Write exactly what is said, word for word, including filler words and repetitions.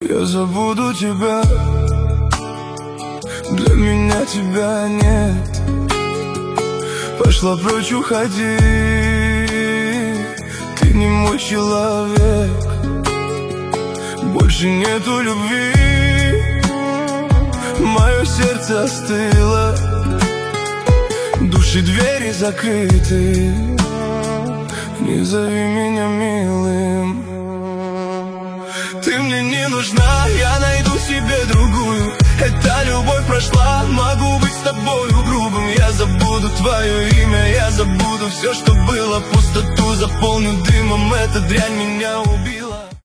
Я забуду тебя, для меня тебя нет. Пошла прочь, уходи, ты не мой человек. Больше нету любви, мое сердце остыло, души двери закрыты. Не зови меня милым, ты мне не нужна, я найду себе другую. Эта любовь прошла, могу быть с тобою грубым. Я забуду твое имя, я забуду все, что было. Пустоту заполню дымом, эта дрянь меня убила.